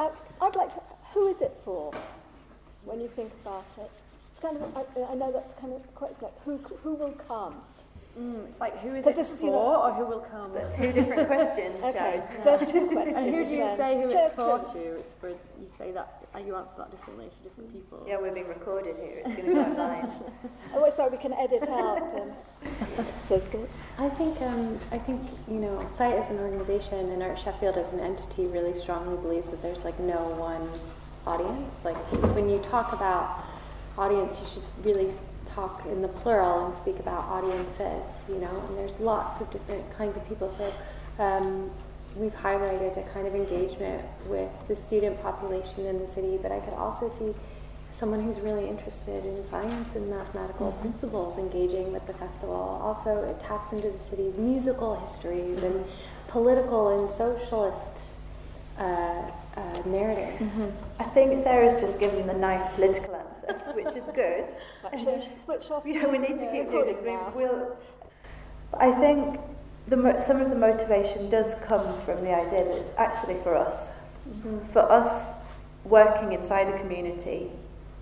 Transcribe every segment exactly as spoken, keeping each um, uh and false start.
I, I'd like to, who is it for, when you think about it? It's kind of, I, I know that's kind of quite like, who who will come? Mm, it's like, who is 'Cause it this for, is, you know- or who will come? But two different questions, Okay, Jo. there's two questions. And who do you then. say who Chair it's for Clue. to? It's for, you say that, uh, you answer that differently to different people. Yeah, we're being recorded here. It's going to go online. Oh, wait, sorry, we can edit out then. That's good. I think um, I think you know, SITE as an organisation and Art Sheffield as an entity really strongly believes that there's like no one audience. Like when you talk about audience, you should really talk in the plural and speak about audiences. You know, and there's lots of different kinds of people. So um, we've highlighted a kind of engagement with the student population in the city, but I could also see someone who's really interested in science and mathematical mm-hmm. principles engaging with the festival. Also, it taps into the city's musical histories mm-hmm. and political and socialist uh, uh, narratives. Mm-hmm. I think Sarah's just given the nice political answer, which is good. Actually, we should switch off. You know, we need to the keep doing this. We, recording now. we'll, but I think the mo- some of the motivation does come from the idea that it's actually for us. Mm-hmm. For us, working inside a community,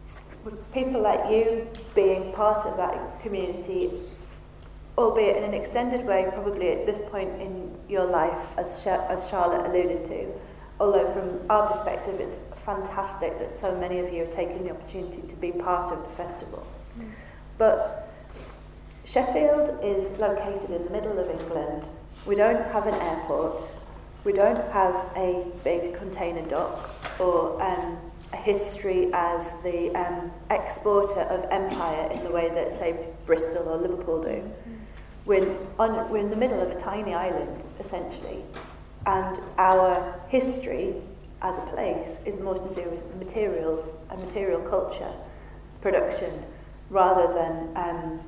people like you being part of that community, albeit in an extended way, probably at this point in your life, as Char- as Charlotte alluded to, although from our perspective it's fantastic that so many of you have taken the opportunity to be part of the festival. Mm. But Sheffield is located in the middle of England. We don't have an airport, we don't have a big container dock or um, a history as the um, exporter of empire in the way that, say, Bristol or Liverpool do. Mm. We're, on, we're in the middle of a tiny island, essentially, and our history as a place is more to do with materials and material culture, production, rather than um,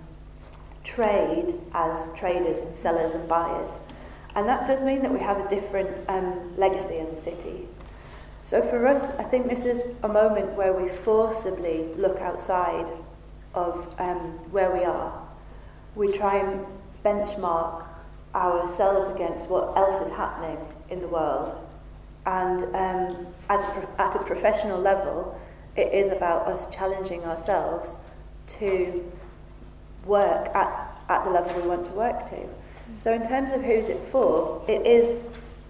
trade as traders and sellers and buyers. And that does mean that we have a different um, legacy as a city. So for us, I think this is a moment where we forcibly look outside of um, where we are. We try and benchmark ourselves against what else is happening in the world. And um, as a pro- at a professional level, it is about us challenging ourselves to work at, at the level we want to work to. So in terms of who's it for, it is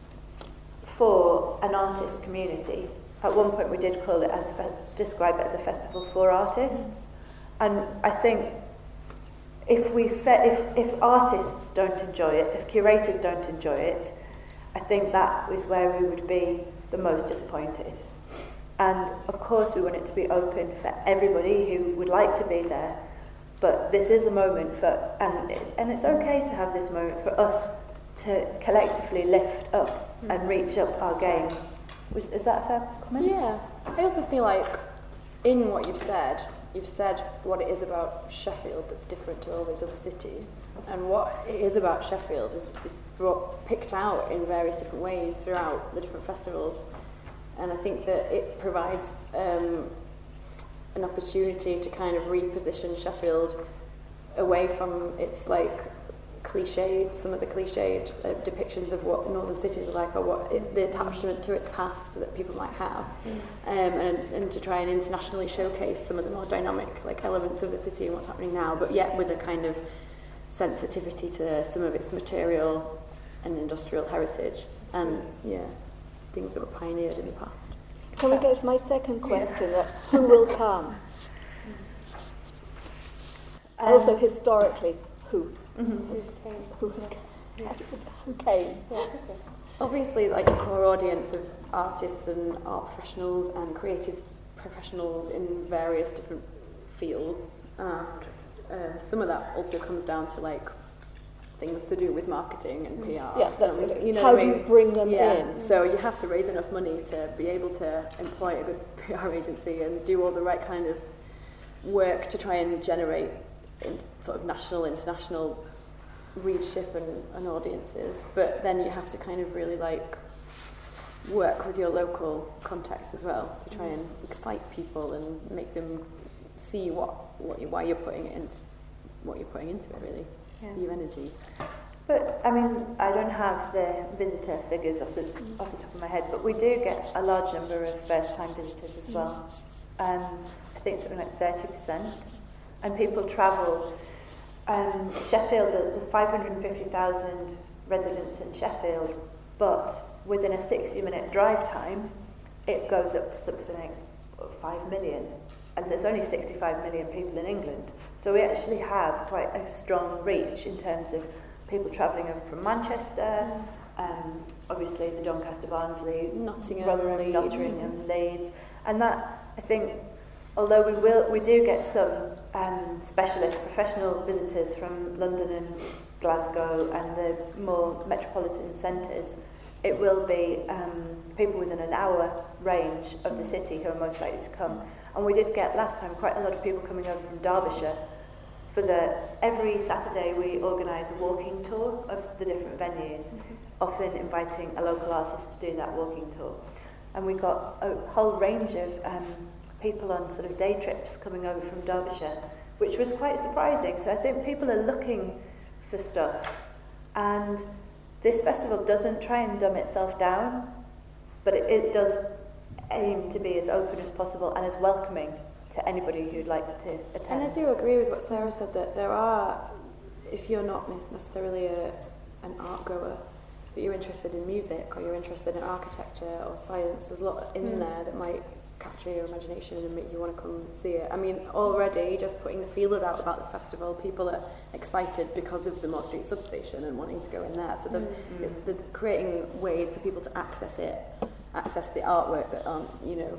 for an artist community. At one point we did call it as a fe- describe it as a festival for artists, and I think if we fe- if if artists don't enjoy it, if curators don't enjoy it, I think that is where we would be the most disappointed. And of course we want it to be open for everybody who would like to be there, but this is a moment for, and it's, and it's okay to have this moment for us to collectively lift up and reach up our game. Was, is that a fair comment? Yeah. I also feel like in what you've said, you've said what it is about Sheffield that's different to all those other cities. And what it is about Sheffield is, is brought, picked out in various different ways throughout the different festivals. And I think that it provides um, an opportunity to kind of reposition Sheffield away from its like cliched, some of the cliched uh, depictions of what northern cities are like, or what it, the attachment to its past that people might have, mm. um, and, and to try and internationally showcase some of the more dynamic like elements of the city and what's happening now, but yet with a kind of sensitivity to some of its material and industrial heritage. That's and nice. Yeah, things that were pioneered in the past. Can we go to my second question, yeah. Who will come? And um, also historically, who? Mm-hmm. Who's came? Who has came? Who came? Yeah. Obviously, like the core audience of artists and art professionals and creative professionals in various different fields. And uh, some of that also comes down to like things to do with marketing and P R. Yeah, that's um, it. You know How what I do mean? you bring them yeah. in? So you have to raise enough money to be able to employ a good P R agency and do all the right kind of work to try and generate in sort of national, international readership and, and audiences. But then you have to kind of really like work with your local context as well to try and excite people and make them see what, what you, why you're putting it into what you're putting into it really, yeah. Your energy. But, I mean, I don't have the visitor figures off the, off the top of my head, but we do get a large number of first-time visitors as well. Um, I think something like thirty percent. And people travel. Um, Sheffield, there's five hundred fifty thousand residents in Sheffield, but within a sixty-minute drive time, it goes up to something like five million. And there's only sixty-five million people in England. So we actually have quite a strong reach in terms of people travelling over from Manchester, um, obviously the Doncaster, Barnsley, Nottingham, Rotherham, Leeds. Nottingham, Leeds, and that, I think, although we will, we do get some um, specialist professional visitors from London and Glasgow and the more metropolitan centres, it will be um, people within an hour range of the city who are most likely to come. And we did get last time quite a lot of people coming over from Derbyshire. For the every Saturday we organise a walking tour of the different venues, mm-hmm. often inviting a local artist to do that walking tour. And we got a whole range of um, people on sort of day trips coming over from Derbyshire, which was quite surprising. So I think people are looking for stuff. And this festival doesn't try and dumb itself down, but it, it does aim to be as open as possible and as welcoming to anybody who'd like to attend. And I do agree with what Sarah said, that there are, if you're not necessarily a, an art goer, but you're interested in music or you're interested in architecture or science, there's a lot in mm. there that might capture your imagination and make you want to come and see it. I mean, already just putting the feelers out about the festival, people are excited because of the Mott Street substation and wanting to go in there. So there's, mm. it's, there's creating ways for people to access it, access the artwork that aren't, you know,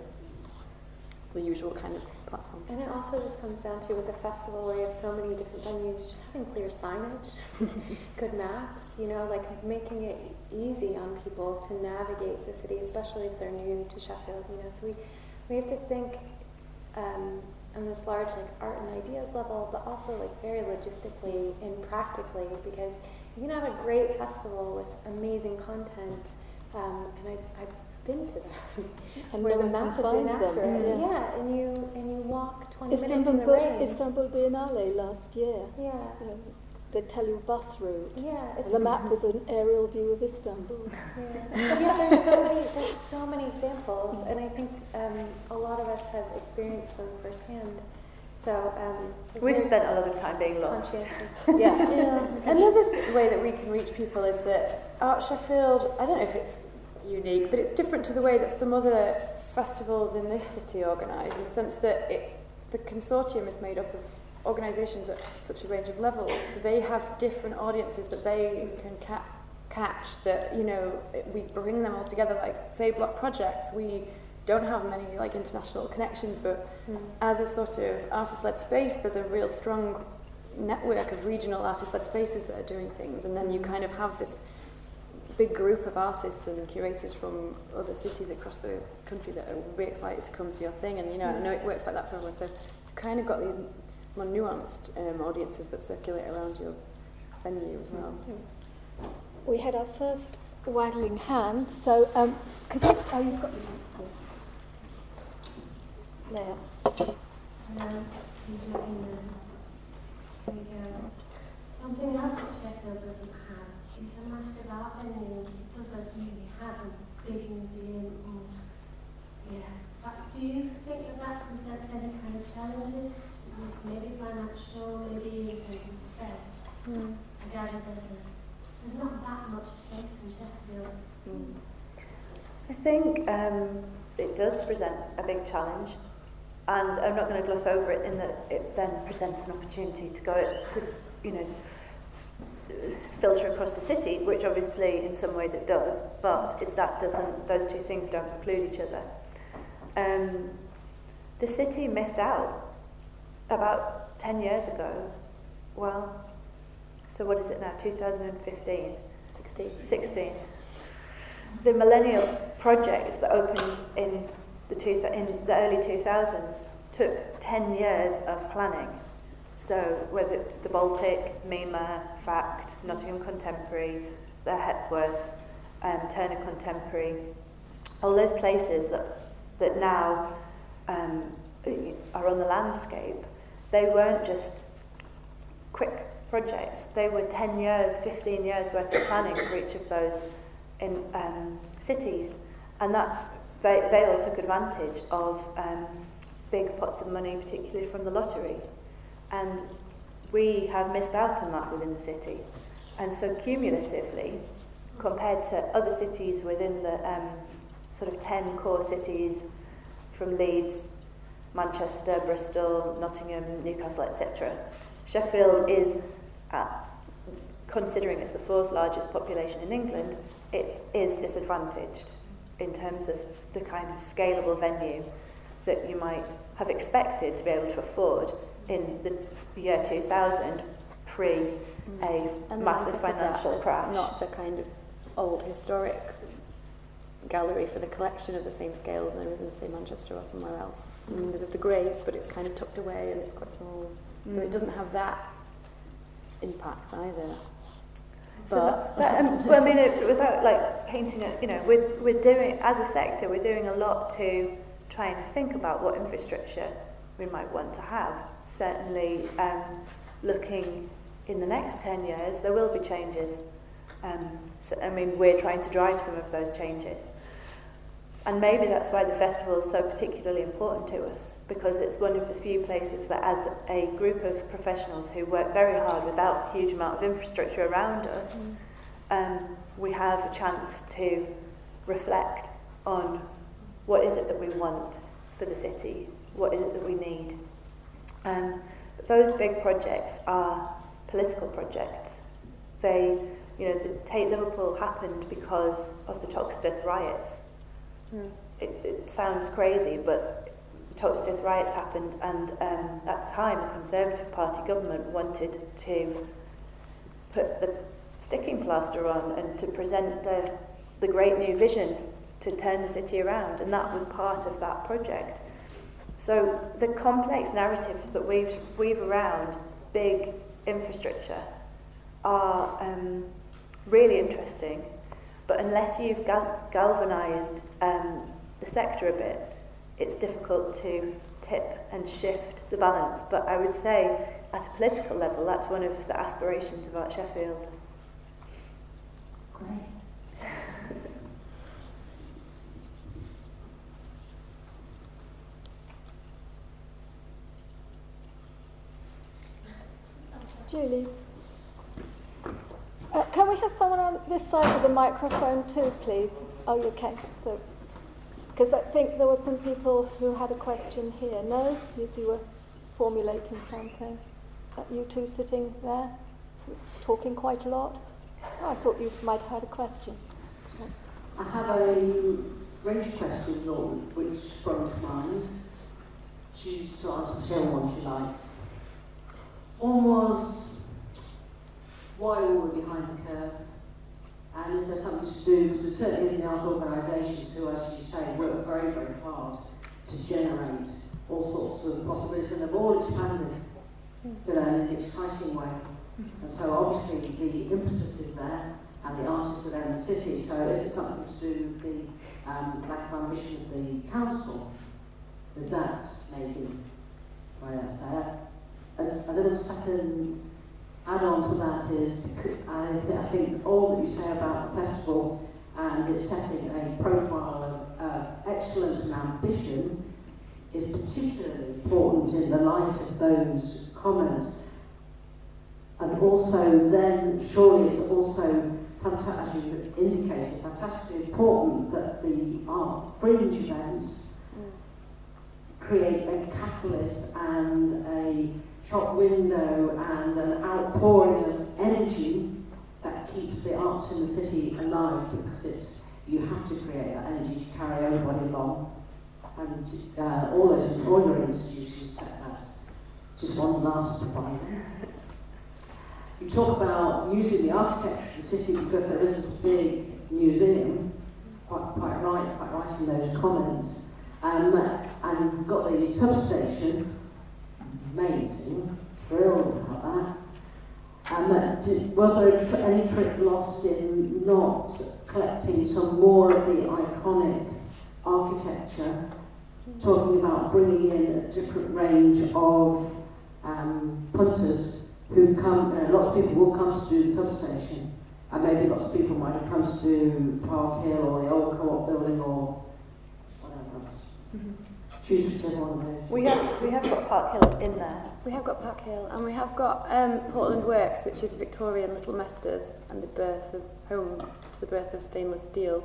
the usual kind of platform. And it also just comes down to, with a festival where you have so many different venues, just having clear signage, good maps, you know, like making it easy on people to navigate the city, especially if they're new to Sheffield, you know. So we, we have to think um, on this large like art and ideas level, but also like very logistically and practically, because you can have a great festival with amazing content, um, and I, I been to those and where no the map is inaccurate. Them, yeah. yeah, and you and you walk twenty Istanbul, minutes in the rain. Istanbul Biennale last year. Yeah. You know, they tell you bus route. Yeah. It's the map was an aerial view of Istanbul. Yeah. yeah, there's so many there's so many examples, and I think um, a lot of us have experienced them firsthand. So um, we've spent a lot of time being lost. yeah. yeah. Another th- way that we can reach people is that Art Sheffield, I don't know if it's unique, but it's different to the way that some other festivals in this city organise, in the sense that it, the consortium is made up of organisations at such a range of levels, so they have different audiences that they can ca- catch, that, you know, we bring them all together. Like, say, Block Projects, we don't have many like international connections, but mm. as a sort of artist-led space, there's a real strong network of regional artist-led spaces that are doing things, and then you kind of have this big group of artists and curators from other cities across the country that are really excited to come to your thing, and you know, I know it works like that for everyone, so you've kind of got these more nuanced um, audiences that circulate around your venue as well. We had our first waggling hand, so um, could you, oh, you've got your microphone. There. Hello, these are opinions. There we go. Something else that Sheffield doesn't have is a massive art venue. It doesn't really have a big museum. Or, yeah. But do you think that that presents any kind of challenges? Maybe financial, maybe in terms of space? Mm. I gather there's, a, there's not that much space in Sheffield. Mm. I think um, it does present a big challenge. And I'm not going to gloss over it in that it then presents an opportunity to go to, you know, filter across the city, which obviously in some ways it does, but it, that doesn't, those two things don't preclude each other. Um, the city missed out about ten years ago. Well, so what is it now, two thousand fifteen? sixteen. sixteen. The Millennial projects that opened in the, two, in the early two thousands took ten years of planning. So whether the Baltic, Mima, Fact, Nottingham Contemporary, the Hepworth, um, Turner Contemporary, all those places that that now um, are on the landscape, they weren't just quick projects. They were ten years, fifteen years worth of planning for each of those in um, cities, and that's they, they all took advantage of um, big pots of money, particularly from the lottery, and we have missed out on that within the city. And so cumulatively, compared to other cities within the um, sort of ten core cities from Leeds, Manchester, Bristol, Nottingham, Newcastle, et cetera, Sheffield is, at, considering it's the fourth largest population in England, it is disadvantaged in terms of the kind of scalable venue that you might have expected to be able to afford in the year two thousand, pre a and massive financial that, crash. Not the kind of old historic gallery for the collection of the same scale as there is in, say, Manchester or somewhere else. Mm. I mean, there's the graves, but it's kind of tucked away and it's quite small. Mm. So it doesn't have that impact either. So but that, um, well, I mean, it, without like painting it, you know, we're we're doing as a sector, we're doing a lot to try and think about what infrastructure we might want to have. Certainly, um, looking in the next ten years, there will be changes. Um, so, I mean, we're trying to drive some of those changes. And maybe that's why the festival is so particularly important to us, because it's one of the few places that, as a group of professionals who work very hard without a huge amount of infrastructure around us, mm. um, we have a chance to reflect on what is it that we want for the city, what is it that we need. Um, but those big projects are political projects. They, you know, the Tate Liverpool happened because of the Toxteth riots. Mm. It, it sounds crazy, but the Toxteth riots happened, and um, at the time, the Conservative Party government wanted to put the sticking plaster on and to present the the great new vision to turn the city around, and that was part of that project. So the complex narratives that weave weave around big infrastructure are um, really interesting, but unless you've gal- galvanised um, the sector a bit, it's difficult to tip and shift the balance. But I would say, at a political level, that's one of the aspirations of Art Sheffield. Great. Julie. Uh, can we have someone on this side of the microphone too, please? Oh, you okay. So, because I think there were some people who had a question here. No? Yes, you were formulating something. Uh, you two sitting there, talking quite a lot. Oh, I thought you might have had a question. I have a range of questions all which sprung to mind. Choose to answer whichever one you like. One was, why were we behind the curve? And is there something to do, because there certainly is in the art organisations who, as you say, work very, very hard to generate all sorts of possibilities, and they've all expanded, but in an exciting way. And so obviously the impetus is there, and the artists are there in the city, so is there something to do with the um, lack of ambition of the council? Is that maybe why that's there? A, a little second add-on to that is, I, th- I think all that you say about the festival and it's setting a profile of uh, excellence and ambition is particularly important in the light of those comments. And also then, surely it's also, fanta- as you indicated, fantastically important that the art fringe events create a catalyst and a shop window and an outpouring of energy that keeps the arts in the city alive, because it's, you have to create that energy to carry everybody along. And uh, all those embroidery institutions set that. Just one last provider. You talk about using the architecture of the city because there isn't a big museum, quite, quite right, quite right in those comments. Um, and you've got the substation, amazing, thrilled about that. Um, did, was there a tr- any trick lost in not collecting some more of the iconic architecture, talking about bringing in a different range of um, punters who come, uh, lots of people will come to do the substation, and maybe lots of people might have come to do Park Hill or the old Co-op building or whatever else. Mm-hmm. Choose whichever one of those. We have, we have got Park Hill in there. We have got Park Hill, and we have got um, Portland Works, which is Victorian Little Mesters and the birth of home to the birth of stainless steel.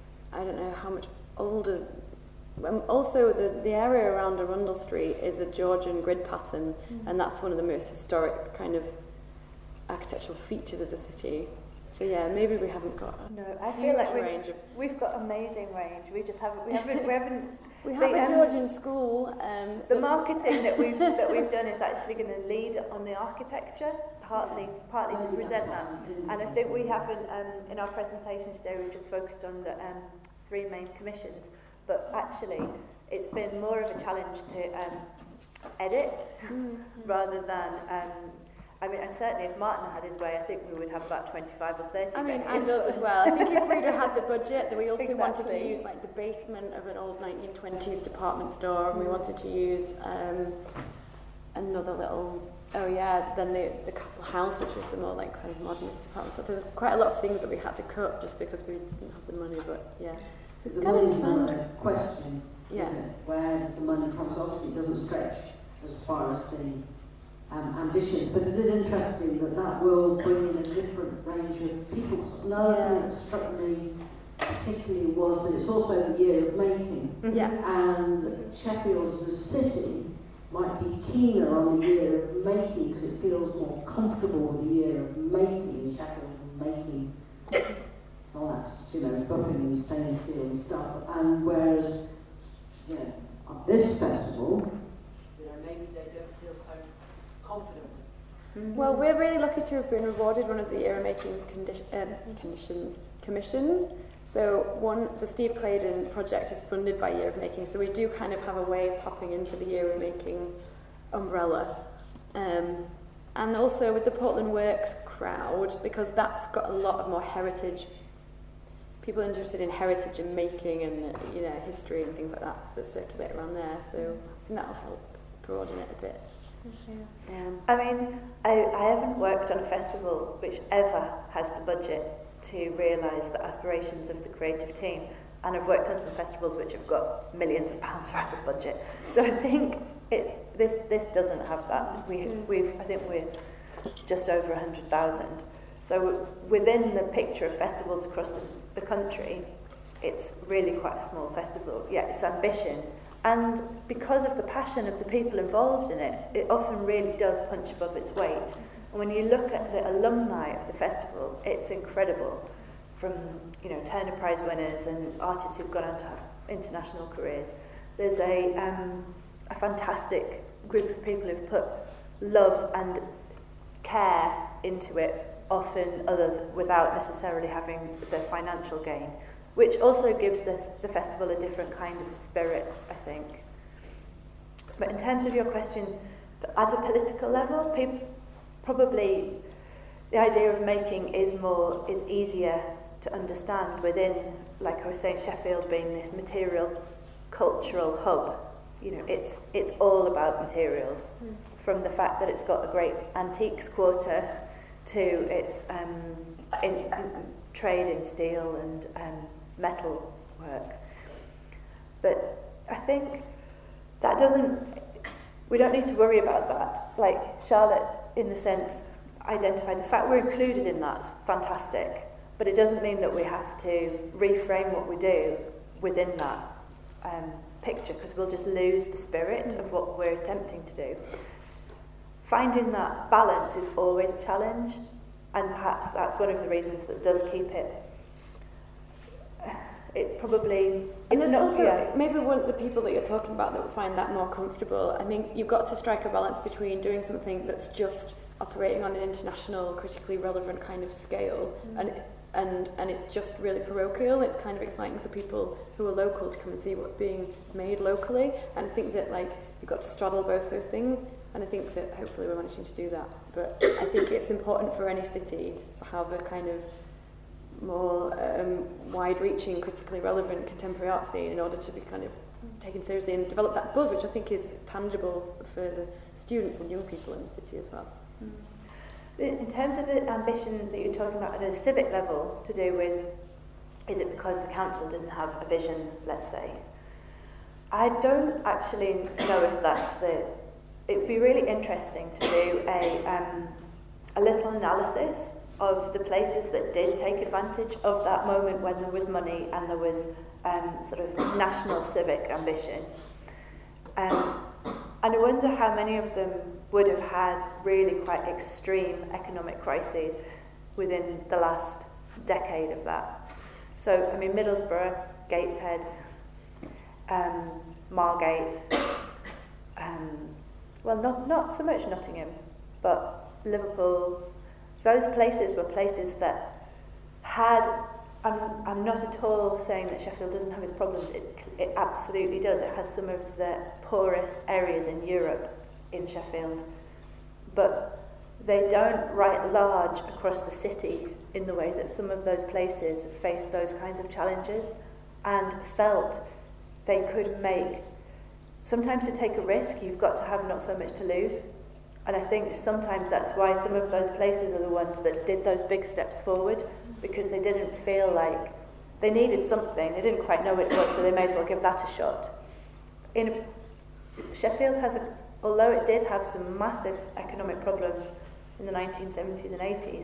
I don't know how much older. Um, also, the, the area around Arundel Street is a Georgian grid pattern, mm. and that's one of the most historic kind of architectural features of the city. So yeah, maybe we haven't got a no. I feel like we've, range of we've got amazing range. We just haven't. We haven't. We haven't. We have the, a um, Georgian school. Um, the marketing that we've that we've done is actually going to lead on the architecture, partly partly to present that. And I think we haven't um, in our presentation today. We've just focused on the um, three main commissions, but actually it's been more of a challenge to um, edit mm-hmm. rather than. Um, I mean, certainly if Martin had his way, I think we would have about twenty-five or thirty. I mean, and us as well. I think if Frida had the budget, then we also exactly. wanted to use like the basement of an old nineteen twenties department store, and we wanted to use um, another little, oh yeah, then the, the Castle House, which was the more like kind of modernist department store. There was quite a lot of things that we had to cut just because we didn't have the money, but yeah. The money's not a question, yeah. isn't it? Where does the money come from? Obviously it doesn't stretch as far as the Um, ambitions, but it is interesting that that will bring in a different range of people. Another yeah. thing that struck me particularly was that it's also the year of making, yeah. and Sheffield as a city might be keener on the year of making because it feels more comfortable with the year of making. Sheffield making, well, that's, you know, buffing and stainless steel and stuff, and whereas, you know, on this festival, you know, maybe they don't feel so confident. Mm-hmm. Well, we're really lucky to have been awarded one of the year making condi- um, conditions commissions. So one, the Steve Claydon project is funded by Year of Making, so we do kind of have a way of tapping into the Year of Making umbrella. Um, and also with the Portland Works crowd, because that's got a lot of more heritage, people interested in heritage and making and, you know, history and things like that that circulate around there. So I think that'll help broaden it a bit. Yeah. I mean, I, I haven't worked on a festival which ever has the budget to realise the aspirations of the creative team, and I've worked on some festivals which have got millions of pounds worth of budget. So I think it this this doesn't have that. We we've I think we're just over a hundred thousand. So within the picture of festivals across the, the country, it's really quite a small festival. Yeah, it's ambition. And because of the passion of the people involved in it, it often really does punch above its weight. And when you look at the alumni of the festival, it's incredible. From, you know, Turner Prize winners and artists who've gone on to have international careers. There's a um, a fantastic group of people who've put love and care into it, often other without necessarily having the financial gain, which also gives this, the festival a different kind of a spirit, I think. But in terms of your question, at a political level, people, probably the idea of making is more is easier to understand within, like I was saying, Sheffield being this material cultural hub. You know, it's it's all about materials, mm. from the fact that it's got a great antiques quarter to its um, in, in trade in steel and um, metal work. But I think that doesn't, we don't need to worry about that. Like Charlotte, in the sense, identified the fact we're included in that's fantastic, but it doesn't mean that we have to reframe what we do within that um, picture, because we'll just lose the spirit of what we're attempting to do. Finding that balance is always a challenge, and perhaps that's one of the reasons that does keep it. It probably. And there's not, also yeah. maybe one of the people that you're talking about that will find that more comfortable. I mean, you've got to strike a balance between doing something that's just operating on an international, critically relevant kind of scale, mm. and and and it's just really parochial. It's kind of exciting for people who are local to come and see what's being made locally. And I think that like you've got to straddle both those things. And I think that hopefully we're managing to do that. But I think it's important for any city to have a kind of more um, wide-reaching, critically relevant contemporary art scene in order to be kind of taken seriously and develop that buzz, which I think is tangible for the students and young people in the city as well. Mm. In terms of the ambition that you're talking about at a civic level, to do with, is it because the council didn't have a vision, let's say? I don't actually know if that's the... It would be really interesting to do a, um, a little analysis of the places that did take advantage of that moment when there was money and there was um, sort of national civic ambition. Um, and I wonder how many of them would have had really quite extreme economic crises within the last decade of that. So, I mean, Middlesbrough, Gateshead, um, Margate, um, well, not, not so much Nottingham, but Liverpool. Those places were places that had, I'm, I'm not at all saying that Sheffield doesn't have its problems, it, it absolutely does. It has some of the poorest areas in Europe in Sheffield, but they don't write large across the city in the way that some of those places faced those kinds of challenges and felt they could make, sometimes to take a risk, you've got to have not so much to lose. And I think sometimes that's why some of those places are the ones that did those big steps forward, because they didn't feel like they needed something, they didn't quite know what it was, so they may as well give that a shot. In Sheffield has, a, although it did have some massive economic problems in the nineteen seventies and eighties,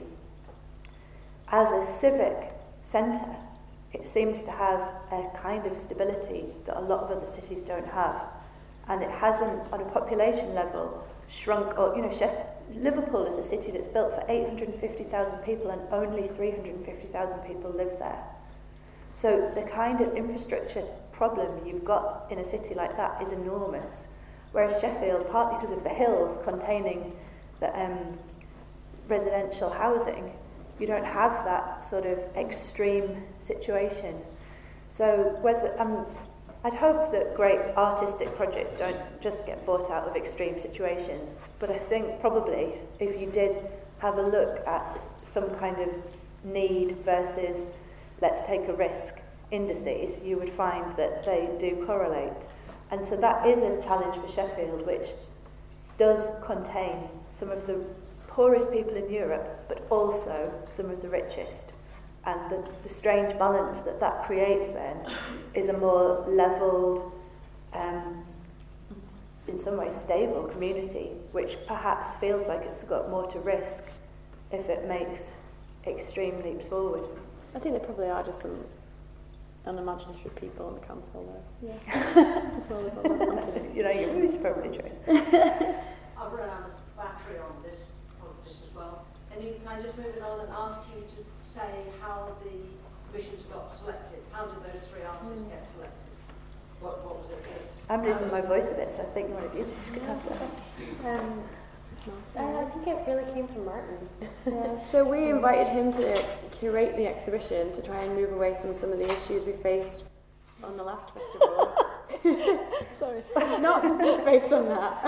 as a civic centre, it seems to have a kind of stability that a lot of other cities don't have. And it hasn't, on a population level, shrunk, or, you know, Sheff- Liverpool is a city that's built for eight hundred fifty thousand people and only three hundred fifty thousand people live there. So the kind of infrastructure problem you've got in a city like that is enormous. Whereas Sheffield, partly because of the hills containing the um, residential housing, you don't have that sort of extreme situation. So whether um, I'd hope that great artistic projects don't just get bought out of extreme situations, but I think probably if you did have a look at some kind of need versus let's take a risk indices, you would find that they do correlate. And so that is a challenge for Sheffield, which does contain some of the poorest people in Europe, but also some of the richest. And the, the strange balance that that creates then is a more levelled, um, in some ways stable community, which perhaps feels like it's got more to risk if it makes extreme leaps forward. I think there probably are just some unimaginative people on the council though. Yeah. As well as all that. You know, it's probably true. I've run out of battery on this, on this as well. And you, can I just move it on and ask you to say how the commissions got selected? How did those three artists mm. get selected? What, what was it that? I'm losing my voice a bit, so I think one of you two is going to have to ask. Um, uh, I think it really came from Martin. Yeah, so we invited him to curate the exhibition to try and move away from some of the issues we faced on the last festival. Sorry. Not just based on that.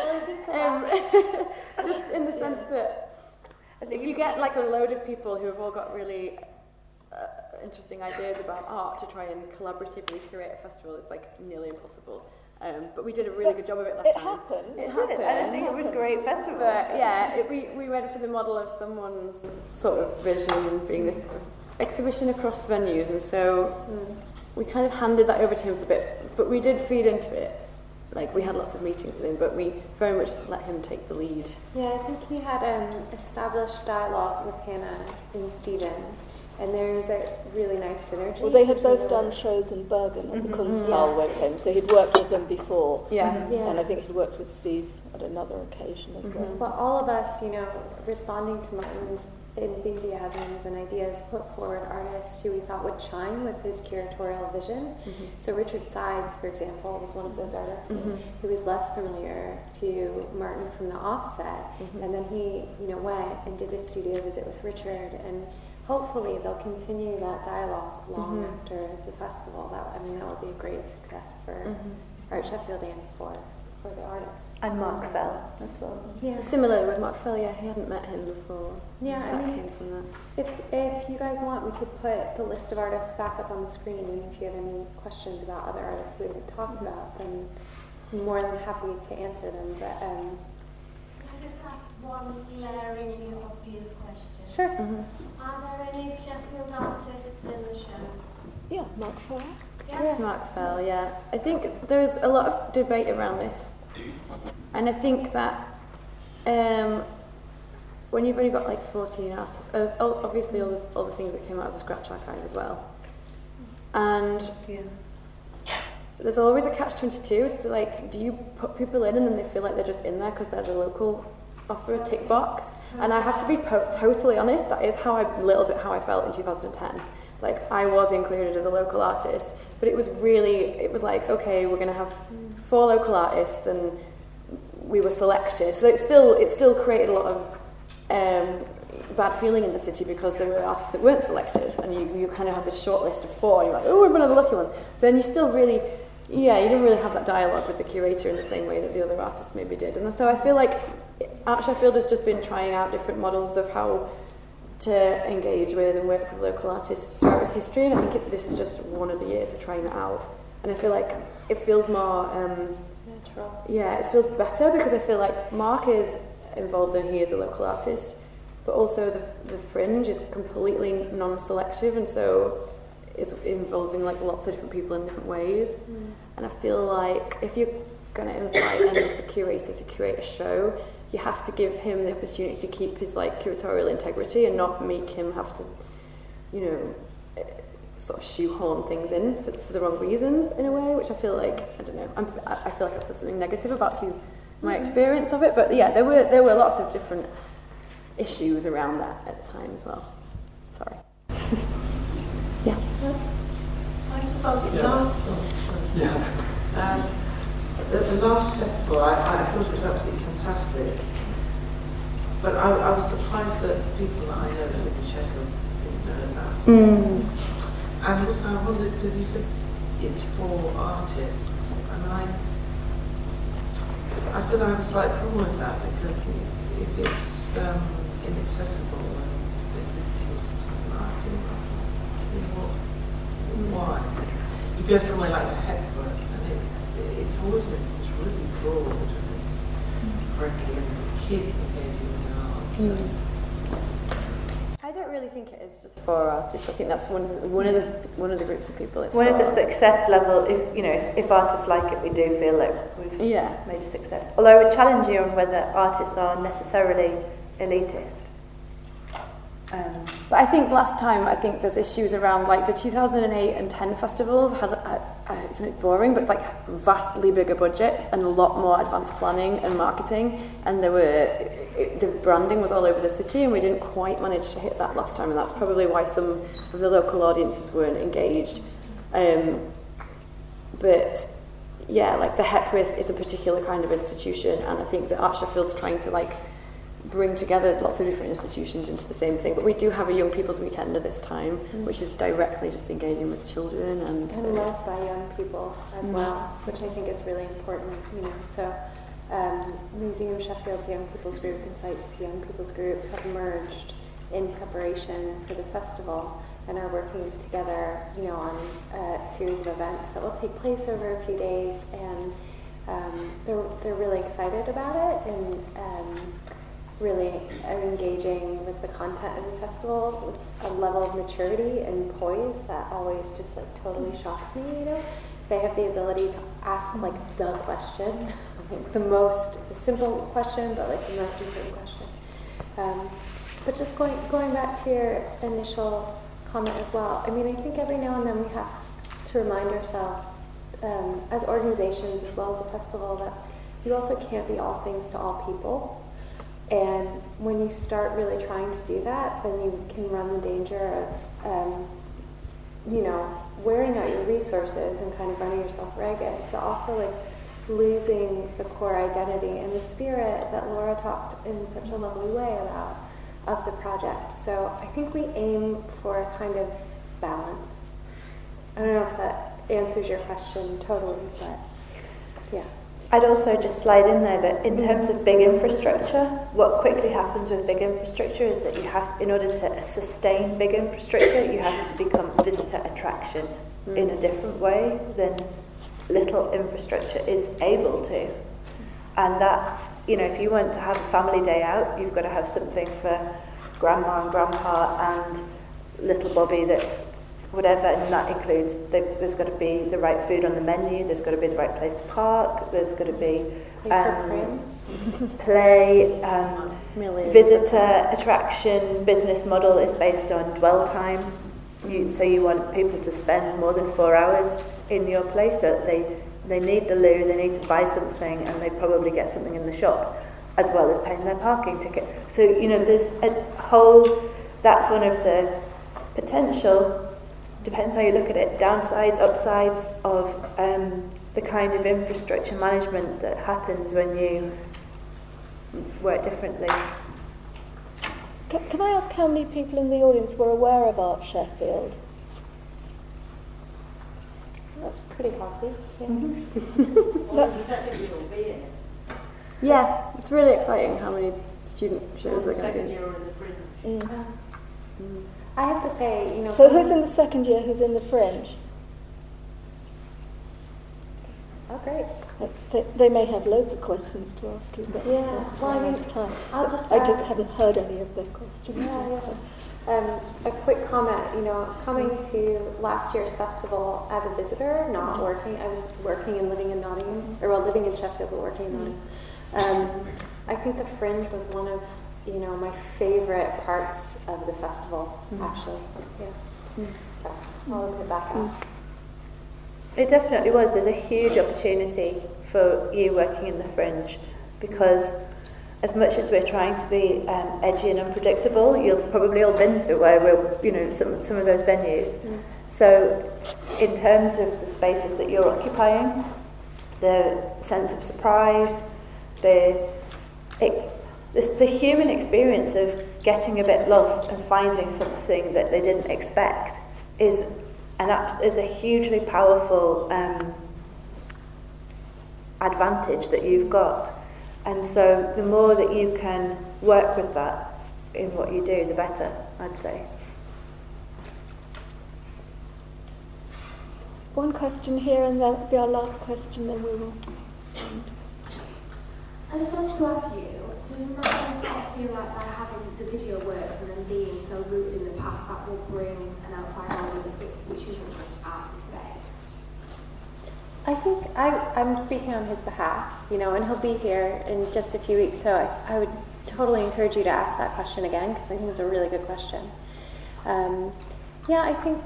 um, just in the sense that if you get like a load of people who have all got really uh, interesting ideas about art to try and collaboratively curate a festival, it's like nearly impossible. Um, but we did a really good job of it last it time. Happened. It, It happened. did, and I think it was a great festival. But yeah, it, we, we went for the model of someone's sort of vision being this exhibition across venues, and so mm. we kind of handed that over to him for a bit, but we did feed into it. Like, we had lots of meetings with him, but we very much let him take the lead. Yeah, I think he had um, established dialogues with Hannah and Stephen, and there's a really nice synergy. Well, they had both done shows in Bergen at the Mm-hmm. Kunsthalle Yeah. with him, so he'd worked with them before. Yeah. Mm-hmm. Yeah. And I think he'd worked with Steve at another occasion as Mm-hmm. well. Well, all of us, you know, responding to Martin's enthusiasms and ideas, put forward artists who we thought would chime with his curatorial vision. Mm-hmm. So Richard Sides, for example, was one of those artists Mm-hmm. who was less familiar to Martin from the offset. Mm-hmm. And then he, you know, went and did a studio visit with Richard, and hopefully they'll continue that dialogue long Mm-hmm. after the festival. That I mean, that would be a great success for Mm-hmm. Art Sheffield and for for the artists. And Mark Fell as well. Yeah. Similarly with Mark Fell, yeah, he hadn't met him before. Yeah, so I that mean, came from that. If if you guys want, we could put the list of artists back up on the screen, and if you have any questions about other artists we haven't talked about, then I'm more than happy to answer them. But um, just ask one glaringly obvious question? Sure. Mm-hmm. Are there any Sheffield artists in the show? Yeah, Mark Farrar. Yes. Smartfell, yeah. I think there's a lot of debate around this, and I think that um, when you've only got like fourteen artists, oh, there's obviously all the, all the things that came out of the Scratch Archive as well, and Yeah. there's always a catch twenty-two as to like, do you put people in and then they feel like they're just in there because they're the local offer a tick box? And I have to be po- totally honest, that is how I, a little bit how I felt in two thousand ten. Like, I was included as a local artist, but it was really, it was like, okay, we're going to have four local artists, and we were selected. So it still, it still created a lot of um, bad feeling in the city because there were artists that weren't selected, and you, you kind of had this short list of four, and you're like, oh, we're one of the lucky ones. But then you still really, yeah, you didn't really have that dialogue with the curator in the same way that the other artists maybe did. And so I feel like Art Sheffield has just been trying out different models of how to engage with and work with local artists throughout its history, and I think it, this is just one of the years of trying that out. And I feel like it feels more um, Natural. yeah, it feels better because I feel like Mark is involved and he is a local artist, but also the the Fringe is completely non-selective, and so is involving like lots of different people in different ways. Mm. And I feel like if you're going to invite an, a curator to curate a show, you have to give him the opportunity to keep his like curatorial integrity and not make him have to, you know, uh, sort of shoehorn things in for, for the wrong reasons in a way, which I feel like, I don't know, I'm, I feel like I've said something negative about you, my experience of it, but yeah, there were there were lots of different issues around that at the time as well. Sorry. Yeah. I just ask you Yeah. last Yeah. um, the, the last festival, I, I thought it was absolutely fantastic. But I, I was surprised that people that I know that live in Sheffield didn't know about it. Mm. And also I wondered, because you said it's for artists, and I, I suppose I have a slight problem with that, because if it's um, inaccessible and elitist, I think, I think what, why? You go somewhere like the Hepworth, and it, its audience is really broad, and it's friendly, and there's kids engaging with art. Mm. I don't really think it is just for artists. I think that's one of the, one of the one of the groups of people. It's One for. of the success level, if you know, if, if artists like it, we do feel like we've Yeah. made a success. Although I would challenge you on whether artists are necessarily elitist. Um, But I think last time, I think there's issues around like the two thousand eight and ten festivals had, uh, uh, it's not boring, but like vastly bigger budgets and a lot more advanced planning and marketing, and there were, it, the branding was all over the city, and we didn't quite manage to hit that last time, and that's probably why some of the local audiences weren't engaged. Um, but yeah, like the Hepworth is a particular kind of institution, and I think that Art Sheffield's trying to like bring together lots of different institutions into the same thing. But we do have a Young People's Weekend at this time, mm. which is directly just engaging with children and, and so, led by young people as mm. well, which I think is really important. You know, so um, Museum Sheffield's Young People's Group and Sites Young People's Group have merged in preparation for the festival and are working together, you know, on a series of events that will take place over a few days, and um, they're they're really excited about it, and um, really are engaging with the content of the festival with a level of maturity and poise that always just like totally shocks me, you know. They have the ability to ask like the question, like the most the simple question, but like the most important question. Um, but just going going back to your initial comment as well, I mean, I think every now and then we have to remind ourselves um, as organizations as well as a festival that you also can't be all things to all people. And when you start really trying to do that, then you can run the danger of, um, you know, wearing out your resources and kind of running yourself ragged, but also like losing the core identity and the spirit that Laura talked in such a lovely way about of the project. So I think we aim for a kind of balance. I don't know if that answers your question totally, but yeah. I'd also just slide in there that in terms of big infrastructure, what quickly happens with big infrastructure is that you have, in order to sustain big infrastructure, you have to become visitor attraction mm. in a different way than little infrastructure is able to. And that you know, if you want to have a family day out, you've got to have something for grandma and grandpa and little Bobby that's whatever, and that includes, there's got to be the right food on the menu, there's got to be the right place to park, there's got to be um, play, um, visitor attraction business model is based on dwell time. You, so you want people to spend more than four hours in your place, so they they need the loo, they need to buy something, and they probably get something in the shop, as well as paying their parking ticket. So, you know, there's a whole, that's one of the potential, depends how you look at it, downsides, upsides of um, the kind of infrastructure management that happens when you work differently. Can, can I ask how many people in the audience were aware of Art Sheffield? That's pretty healthy. Yeah. Mm-hmm. Well, the second year will be in it. Yeah, it's really exciting how many student shows the are going to second be. year are in the fringe. Mm. Mm. I have to say, you know. So who's in the second year, who's in the fringe? Oh, great. They, they may have loads of questions to ask you, but yeah. uh, Well, I mean, time. I'll just. I Uh, just haven't heard any of their questions. Yeah, yeah. So. Um, a quick comment, you know, coming to last year's festival as a visitor, not working, I was working and living in Nottingham, or well, living in Sheffield but working in Nottingham. Um, I think the Fringe was one of, you know, my favorite parts of the festival, mm. actually. Yeah. Mm. So I'll open it back up. It definitely was. There's a huge opportunity for you working in the Fringe, because as much as we're trying to be um, edgy and unpredictable, you've probably all been to where we're, you know, some some of those venues. Mm. So, in terms of the spaces that you're occupying, the sense of surprise, the it, this, the human experience of getting a bit lost and finding something that they didn't expect is an is a hugely powerful um, advantage that you've got. And so the more that you can work with that in what you do, the better, I'd say. One question here, and that'll be our last question, then we will. I just wanted to ask you, does Matt sort of feel like by having the video works and then being so rooted in the past, that will bring an outside audience which isn't just artist-based? I think I, I'm speaking on his behalf, you know, and he'll be here in just a few weeks, so I, I would totally encourage you to ask that question again, because I think it's a really good question. Um, yeah, I think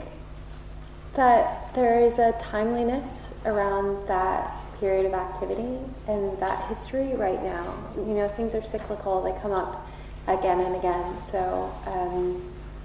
that there is a timeliness around that period of activity and that history right now. You know, things are cyclical, they come up again and again, so, um,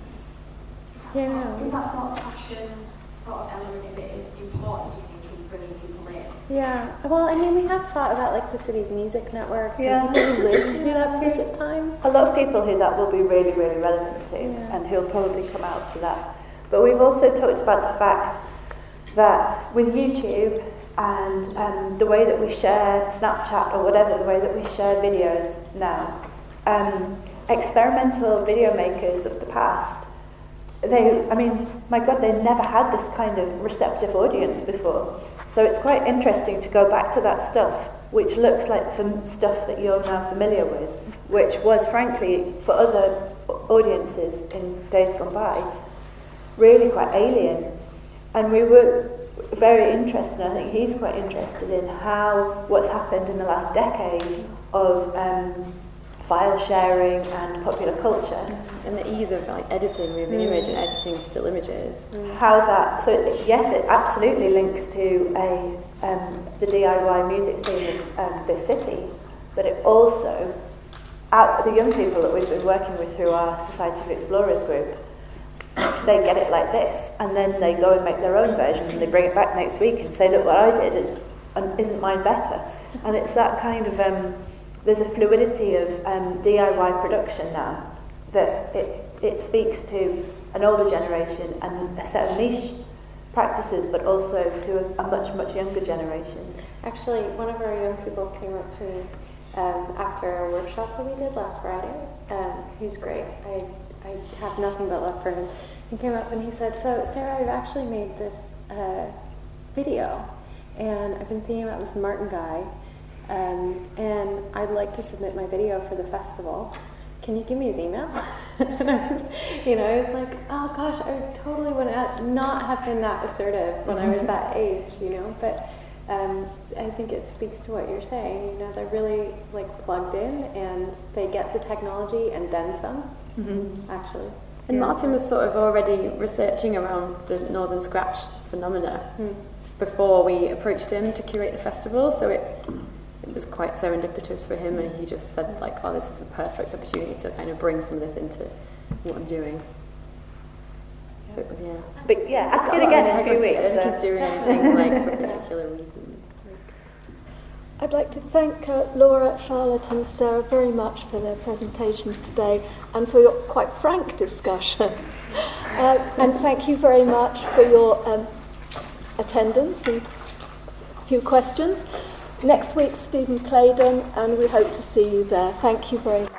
yeah, no. Is that sort of fashion sort of element of it important, do you think? Bringing people in. Yeah, well, I mean, we have thought about like the city's music networks yeah. and people who lived through that period of time. A lot of people who that will be really, really relevant to, yeah. and who'll probably come out for that. But we've also talked about the fact that with YouTube and um, the way that we share Snapchat or whatever, the way that we share videos now, um, experimental video makers of the past, they, I mean, my God, they never had this kind of receptive audience before. So it's quite interesting to go back to that stuff, which looks like fam- stuff that you're now familiar with, which was, frankly, for other audiences in days gone by, really quite alien. And we were very interested, I think he's quite interested in how, what's happened in the last decade of um, file sharing and popular culture. And the ease of like editing, moving mm. image and editing still images. Mm. How that, so yes, it absolutely links to a um, the D I Y music scene of um, this city, but it also, out the young people that we've been working with through our Society of Explorers group, they get it like this, and then they go and make their own version, and they bring it back next week and say, look what I did, and, and isn't mine better? And it's that kind of, um, there's a fluidity of um, D I Y production now, that it, it speaks to an older generation and a set of niche practices, but also to a, a much, much younger generation. Actually, one of our young people came up to me um, after a workshop that we did last Friday. Um, he's great. I, I have nothing but love for him. He came up and he said, so Sarah, I've actually made this uh, video, and I've been thinking about this Martin guy, Um, and I'd like to submit my video for the festival. Can you give me his email? And I was, you know, I was like, oh gosh, I totally would not have been that assertive when I was that age, you know. But um, I think it speaks to what you're saying. You know, they're really like plugged in, and they get the technology and then some. Mm-hmm. Actually. And yeah. Martin was sort of already researching around the Northern Scratch phenomena mm. before we approached him to curate the festival, so it it was quite serendipitous for him, and he just said like, oh, this is a perfect opportunity to kind of bring some of this into what I'm doing. So it was, yeah. But yeah, ask it again in a few weeks. I think he's doing anything like for particular reasons. I'd like to thank uh, Laura, Charlotte and Sarah very much for their presentations today and for your quite frank discussion. uh, and thank you very much for your um, attendance and a few questions. Next week, Stephen Claydon, and we hope to see you there. Thank you very much.